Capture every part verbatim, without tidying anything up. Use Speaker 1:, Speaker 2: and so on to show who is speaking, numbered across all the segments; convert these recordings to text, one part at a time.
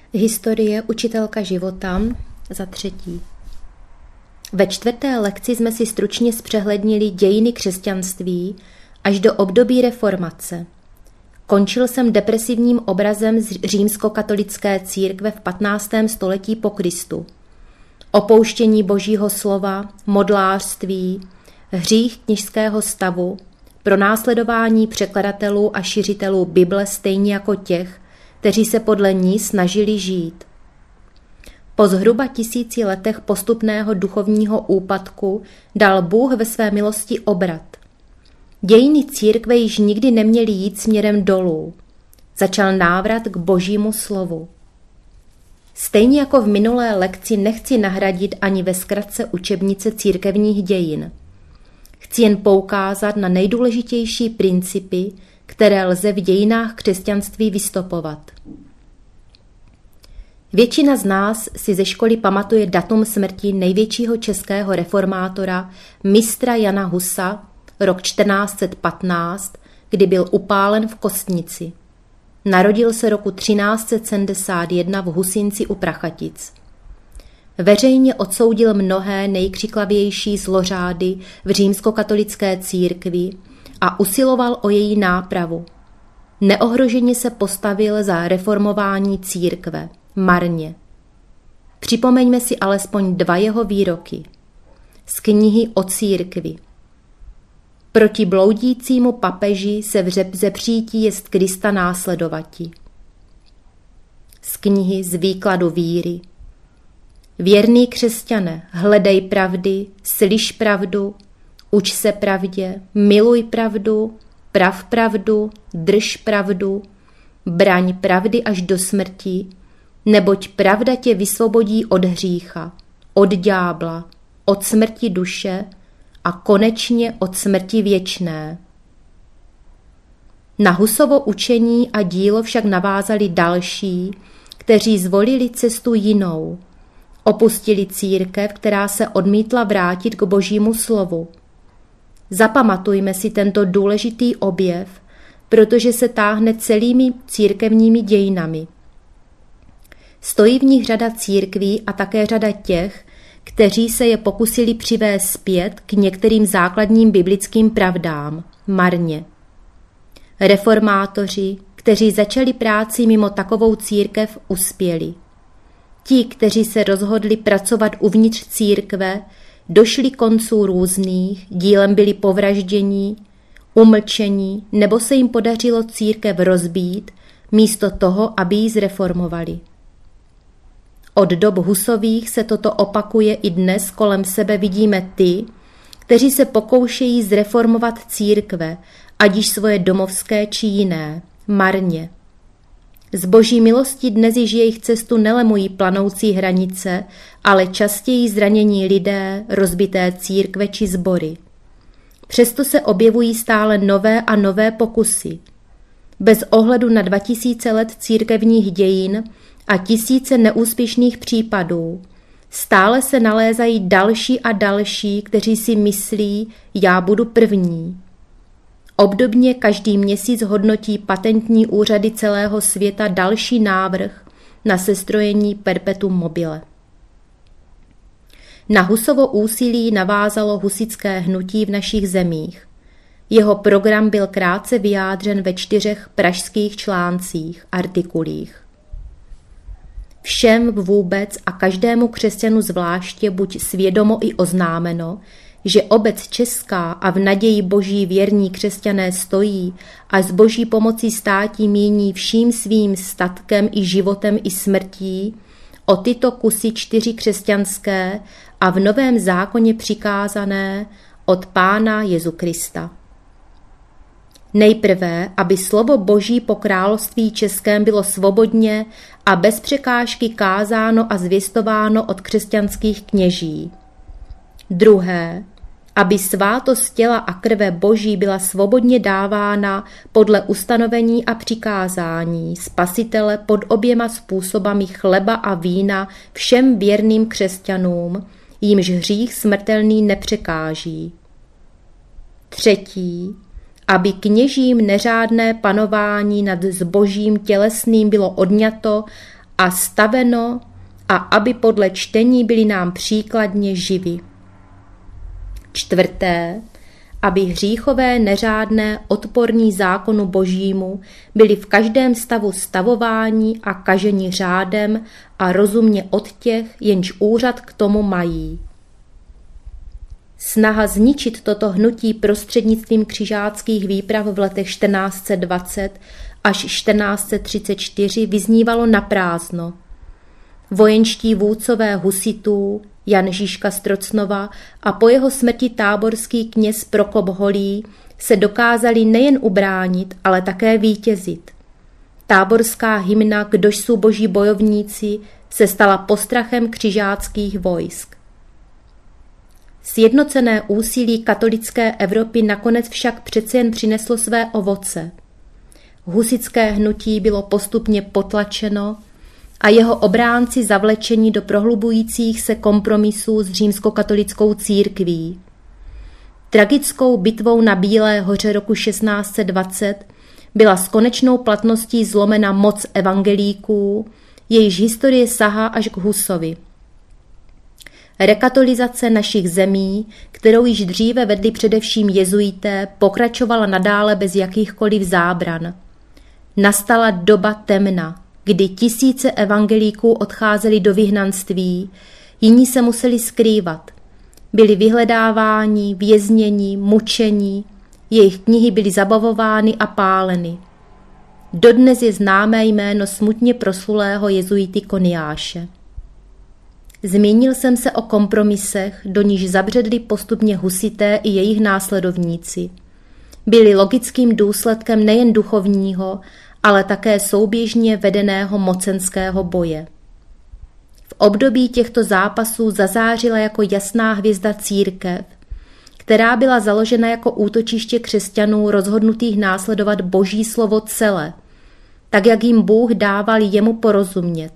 Speaker 1: Historie učitelka života za třetí. Ve čtvrté lekci jsme si stručně zpřehlednili dějiny křesťanství až do období reformace. Končil jsem depresivním obrazem z římskokatolické církve v patnáctém století po Kristu. Opouštění božího slova, modlářství, hřích kněžského stavu, pronásledování překladatelů a šiřitelů Bible stejně jako těch, kteří se podle ní snažili žít. Po zhruba tisíci letech postupného duchovního úpadku dal Bůh ve své milosti obrat. Dějiny církve již nikdy neměly jít směrem dolů. Začal návrat k božímu slovu. Stejně jako v minulé lekci nechci nahradit ani ve zkratce učebnice církevních dějin. Chci jen poukázat na nejdůležitější principy, které lze v dějinách křesťanství vystopovat. Většina z nás si ze školy pamatuje datum smrti největšího českého reformátora mistra Jana Husa, rok čtrnáct set patnáct, kdy byl upálen v Kostnici. Narodil se roku třináct set sedmdesát jedna v Husinci u Prachatic. Veřejně odsoudil mnohé nejkřiklavější zlořády v římskokatolické církvi a usiloval o její nápravu. Neohroženě se postavil za reformování církve, marně. Připomeňme si alespoň dva jeho výroky. Z knihy o církvi. Proti bloudícímu papeži se vzepřítí jest Krista následovati. Z knihy z výkladu víry. Věrný křesťane, hledej pravdy, slyš pravdu, uč se pravdě, miluj pravdu, prav pravdu, drž pravdu, braň pravdy až do smrti, neboť pravda tě vysvobodí od hřícha, od ďábla, od smrti duše a konečně od smrti věčné. Na Husovo učení a dílo však navázali další, kteří zvolili cestu jinou. Opustili církev, která se odmítla vrátit k božímu slovu. Zapamatujme si tento důležitý objev, protože se táhne celými církevními dějinami. Stojí v nich řada církví a také řada těch, kteří se je pokusili přivést zpět k některým základním biblickým pravdám, marně. Reformátoři, kteří začali práci mimo takovou církev, uspěli. Ti, kteří se rozhodli pracovat uvnitř církve, došli konců různých, dílem byli povraždění, umlčení, nebo se jim podařilo církev rozbít, místo toho, aby ji zreformovali. Od dob Husových se toto opakuje i dnes, kolem sebe vidíme ty, kteří se pokoušejí zreformovat církve, ať již svoje domovské či jiné, marně. Z boží milosti dnes již jejich cestu nelemují planoucí hranice, ale častěji zranění lidé, rozbité církve či sbory. Přesto se objevují stále nové a nové pokusy. Bez ohledu na dva tisíce let církevních dějin a tisíce neúspěšných případů, stále se nalézají další a další, kteří si myslí, já budu první. Obdobně každý měsíc hodnotí patentní úřady celého světa další návrh na sestrojení perpetuum mobile. Na Husovo úsilí navázalo husitské hnutí v našich zemích. Jeho program byl krátce vyjádřen ve čtyřech pražských článcích, artikulích. Všem vůbec a každému křesťanu zvláště buď svědomo i oznámeno, že obec česká a v naději boží věrní křesťané stojí a s boží pomocí státí míní vším svým statkem i životem i smrtí o tyto kusy čtyři křesťanské a v Novém zákoně přikázané od Pána Jezu Krista. Nejprve, aby slovo boží po království českém bylo svobodně a bez překážky kázáno a zvěstováno od křesťanských kněží. Druhé, aby svátost těla a krve boží byla svobodně dávána podle ustanovení a přikázání Spasitele pod oběma způsobami chleba a vína všem věrným křesťanům, jímž hřích smrtelný nepřekáží. Třetí, aby kněžím neřádné panování nad zbožím tělesným bylo odňato a staveno, a aby podle čtení byli nám příkladně živi. Čtvrté, aby hříchové, neřádné, odporní zákonu božímu byli v každém stavu stavováni a kaženi řádem a rozumně od těch, jenž úřad k tomu mají. Snaha zničit toto hnutí prostřednictvím křižáckých výprav v letech čtrnáct set dvacet až čtrnáct set třicet čtyři vyznívalo naprázdno. Vojenští vůdcové husitů, Jan Žižka z Trocnova a po jeho smrti táborský kněz Prokop Holý se dokázali nejen ubránit, ale také vítězit. Táborská hymna Kdož jsou boží bojovníci se stala postrachem křižáckých vojsk. Sjednocené úsilí katolické Evropy nakonec však přece jen přineslo své ovoce. Husitské hnutí bylo postupně potlačeno a jeho obránci zavlečení do prohlubujících se kompromisů s římskokatolickou církví. Tragickou bitvou na Bílé hoře roku šestnáct set dvacet byla s konečnou platností zlomena moc evangelíků, jejíž historie sahá až k Husovi. Rekatolizace našich zemí, kterou již dříve vedli především jezuité, pokračovala nadále bez jakýchkoliv zábran. Nastala doba temna, kdy tisíce evangelíků odcházeli do vyhnanství, jiní se museli skrývat. Byli vyhledáváni, vězněni, mučeni, jejich knihy byly zabavovány a páleny. Dodnes je známé jméno smutně proslulého jezuity Koniáše. Zmínil jsem se o kompromisech, do níž zabředli postupně husité i jejich následovníci. Byli logickým důsledkem nejen duchovního, ale také souběžně vedeného mocenského boje. V období těchto zápasů zazářila jako jasná hvězda církev, která byla založena jako útočiště křesťanů rozhodnutých následovat Boží slovo celé, tak jak jim Bůh dával jemu porozumět.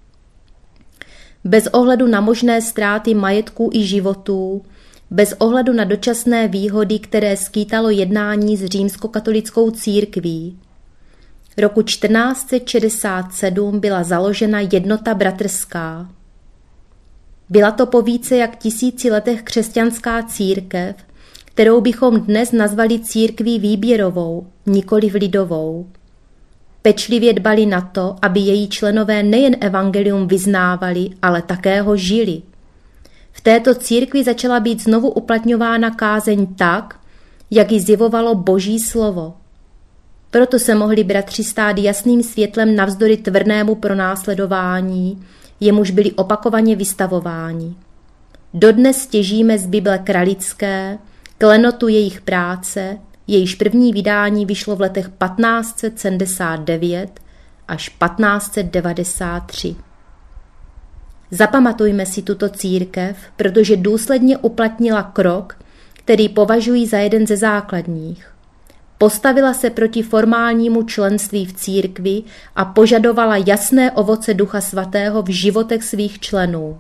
Speaker 1: Bez ohledu na možné ztráty majetků i životů, bez ohledu na dočasné výhody, které skýtalo jednání s římskokatolickou církví. Roku čtrnáct set šedesát sedm byla založena Jednota bratrská. Byla to po více jak tisíci letech křesťanská církev, kterou bychom dnes nazvali církví výběrovou, nikoliv lidovou. Pečlivě dbali na to, aby její členové nejen evangelium vyznávali, ale také ho žili. V této církvi začala být znovu uplatňována kázeň tak, jak ji zjevovalo Boží slovo. Proto se mohli bratři stát jasným světlem navzdory tvrdému pronásledování, jemuž byli opakovaně vystavováni. Dodnes těžíme z Bible kralické, klenotu jejich práce, jejíž první vydání vyšlo v letech patnáct set sedmdesát devět až patnáct set devadesát tři. Zapamatujme si tuto církev, protože důsledně uplatnila krok, který považují za jeden ze základních. Postavila se proti formálnímu členství v církvi a požadovala jasné ovoce Ducha Svatého v životech svých členů.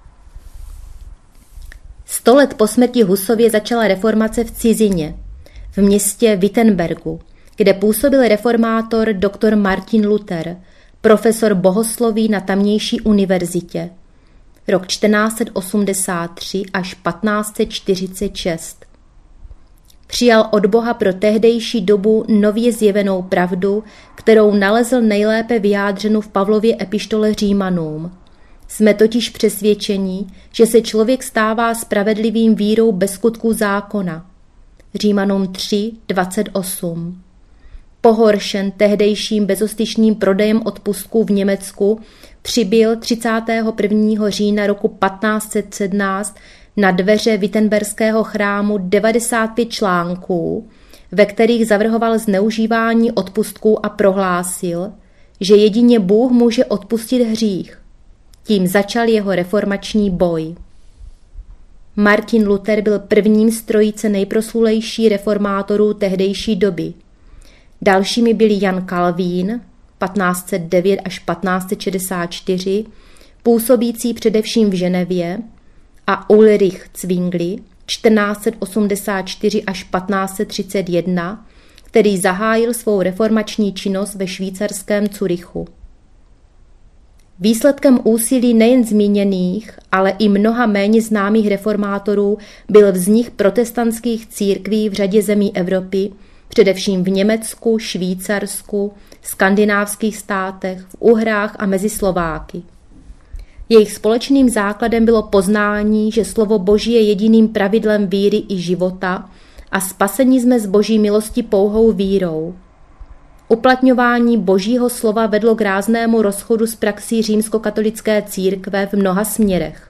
Speaker 1: Sto let po smrti Husově začala reformace v cizině, v městě Wittenbergu, kde působil reformátor doktor Martin Luther, profesor bohosloví na tamnější univerzitě, rok čtrnáct set osmdesát tři až patnáct set čtyřicet šest. Přijal od Boha pro tehdejší dobu nově zjevenou pravdu, kterou nalezl nejlépe vyjádřenou v Pavlově epištole Římanům. Jsme totiž přesvědčeni, že se člověk stává spravedlivým vírou bez skutků zákona. Římanům tři dvacet osm. Pohoršen tehdejším bezostyšným prodejem odpustků v Německu, přibyl třicátého prvního října roku patnáct set sedmnáct na dveře Wittenberského chrámu devadesát pět článků, ve kterých zavrhoval zneužívání odpustků a prohlásil, že jedině Bůh může odpustit hřích. Tím začal jeho reformační boj. Martin Luther byl prvním z trojice nejproslulejší reformátorů tehdejší doby. Dalšími byli Jan Kalvín patnáct set devět až patnáct set šedesát čtyři, působící především v Ženevě, a Ulrich Zwingli čtrnáct set osmdesát čtyři až patnáct set třicet jedna, který zahájil svou reformační činnost ve švýcarském Curychu. Výsledkem úsilí nejen zmíněných, ale i mnoha méně známých reformátorů byl vznik protestantských církví v řadě zemí Evropy, především v Německu, Švýcarsku, skandinávských státech, v Uhrách a mezi Slováky. Jejich společným základem bylo poznání, že slovo Boží je jediným pravidlem víry i života a spaseni jsme z Boží milosti pouhou vírou. Uplatňování Božího slova vedlo k ráznému rozchodu s praxí římskokatolické církve v mnoha směrech.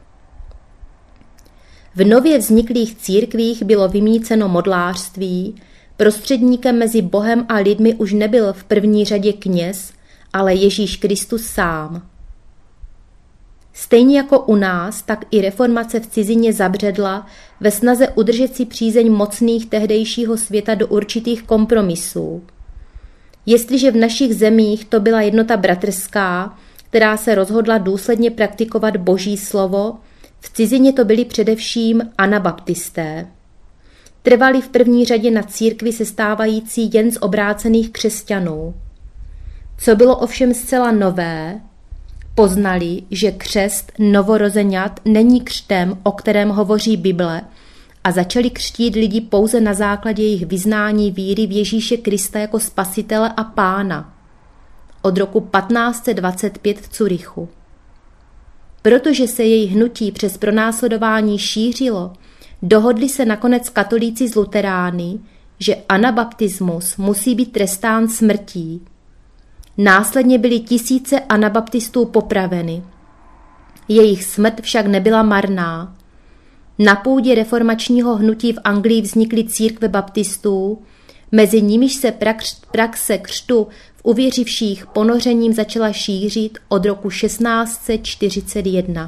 Speaker 1: V nově vzniklých církvích bylo vymýceno modlářství, prostředníkem mezi Bohem a lidmi už nebyl v první řadě kněz, ale Ježíš Kristus sám. Stejně jako u nás, tak i reformace v cizině zabředla ve snaze udržet si přízeň mocných tehdejšího světa do určitých kompromisů. Jestliže v našich zemích to byla jednota bratrská, která se rozhodla důsledně praktikovat Boží slovo, v cizině to byli především anabaptisté. Trvali v první řadě na církvi sestávající jen z obrácených křesťanů. Co bylo ovšem zcela nové, poznali, že křest novorozeňat není křtem, o kterém hovoří Bible, a začali křtít lidi pouze na základě jejich vyznání víry v Ježíše Krista jako spasitele a pána. Od roku patnáct set dvacet pět v Curychu. Protože se jejich hnutí přes pronásledování šířilo, dohodli se nakonec katolíci z Luterány, že anabaptismus musí být trestán smrtí. Následně byly tisíce anabaptistů popraveny. Jejich smrt však nebyla marná. Na půdě reformačního hnutí v Anglii vznikly církve baptistů, mezi nimiž se praxe křtu v uvěřivších ponořením začala šířit od roku šestnáct set čtyřicet jedna.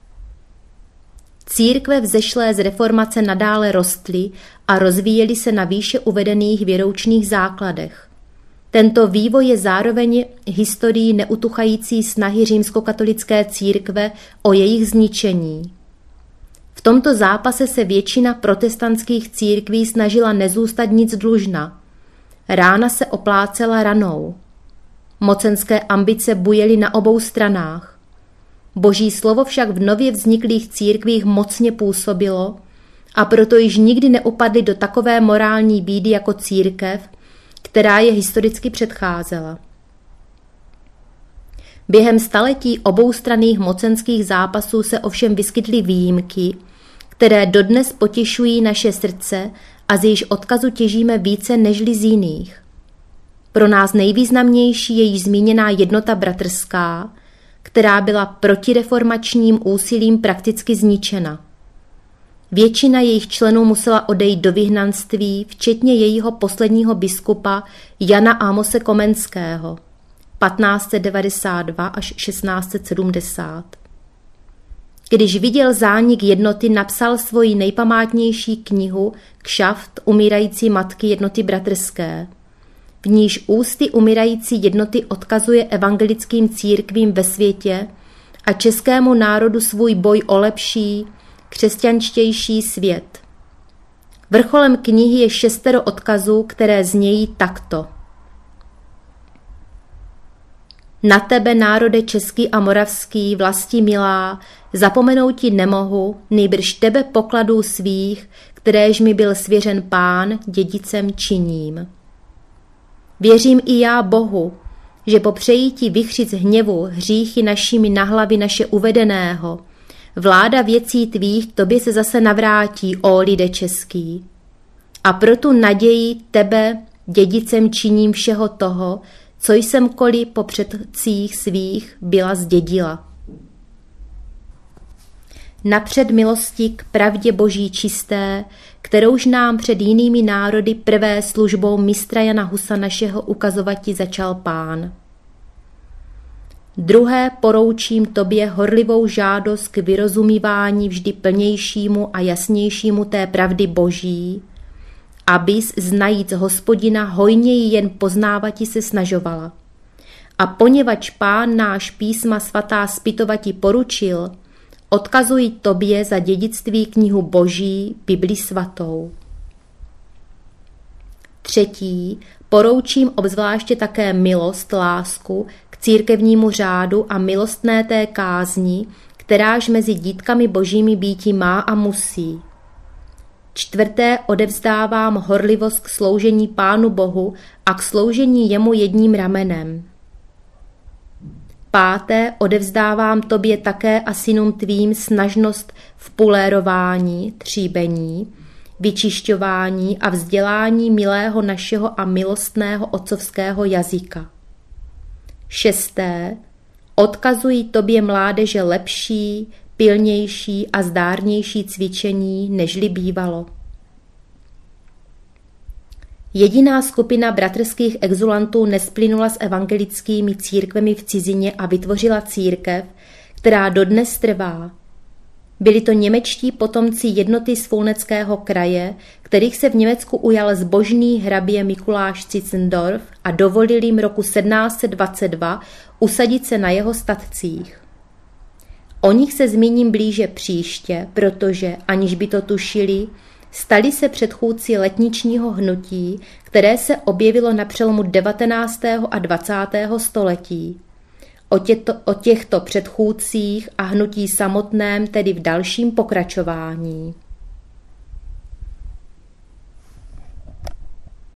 Speaker 1: Církve vzešlé z reformace nadále rostly a rozvíjely se na výše uvedených věroučných základech. Tento vývoj je zároveň historií neutuchající snahy římskokatolické církve o jejich zničení. V tomto zápase se většina protestantských církví snažila nezůstat nic dlužna. Rána se oplácela ranou. Mocenské ambice bujely na obou stranách. Boží slovo však v nově vzniklých církvích mocně působilo a proto již nikdy neupadly do takové morální bídy jako církev, která je historicky předcházela. Během staletí oboustranných mocenských zápasů se ovšem vyskytly výjimky, které dodnes potěšují naše srdce a z jejíž odkazu těžíme více nežli z jiných. Pro nás nejvýznamnější je již zmíněná jednota bratrská, která byla protireformačním úsilím prakticky zničena. Většina jejich členů musela odejít do vyhnanství, včetně jejího posledního biskupa Jana Amose Komenského patnáct set devadesát dva až šestnáct set sedmdesát. Když viděl zánik jednoty, napsal svoji nejpamátnější knihu Kšaft umírající matky jednoty bratrské. V níž ústy umírající jednoty odkazuje evangelickým církvím ve světě a českému národu svůj boj o lepší, křesťanštější svět. Vrcholem knihy je šestero odkazů, které znějí takto. Na tebe, národe český a moravský, vlasti milá, zapomenout ti nemohu, nejbrž tebe pokladů svých, kteréž mi byl svěřen Pán, dědicem činím. Věřím i já Bohu, že po přejítí vychřic hněvu hříchy našimi na hlavy naše uvedeného, vláda věcí tvých tobě se zase navrátí, ó lide český. A pro tu naději tebe dědicem činím všeho toho, co jsem koli po předcích svých byla zdědila. Napřed milosti k pravdě Boží čisté, kterouž nám před jinými národy prvé službou mistra Jana Husa našeho ukazovati začal Pán. Druhé poroučím tobě horlivou žádost k vyrozumívání vždy plnějšímu a jasnějšímu té pravdy Boží, abys znajíc Hospodina hojněji jen poznávati se snažovala. A poněvadž Pán náš písma svatá zpytovati poručil, odkazuji tobě za dědictví knihu Boží, Bibli svatou. Třetí, poroučím obzvláště také milost, lásku k církevnímu řádu a milostné té kázni, kteráž mezi dítkami božími býti má a musí. Čtvrté, odevzdávám horlivost k sloužení Pánu Bohu a k sloužení jemu jedním ramenem. Páté, odevzdávám tobě také a synům tvým snažnost v pulérování, tříbení, vyčišťování a vzdělání milého našeho a milostného otcovského jazyka. Šesté, odkazují tobě mládeže lepší, pilnější a zdárnější cvičení, nežli bývalo. Jediná skupina bratrských exulantů nesplynula s evangelickými církvemi v cizině a vytvořila církev, která dodnes trvá. Byli to němečtí potomci jednoty z Fulneckého kraje, kterých se v Německu ujal zbožný hrabě Mikuláš Zinzendorf a dovolil jim roku sedmnáct set dvacet dva usadit se na jeho statcích. O nich se zmíním blíže příště, protože, aniž by to tušili, stali se předchůdci letničního hnutí, které se objevilo na přelomu devatenáctého a dvacátého století. O, těto, o těchto předchůdcích a hnutí samotném tedy v dalším pokračování.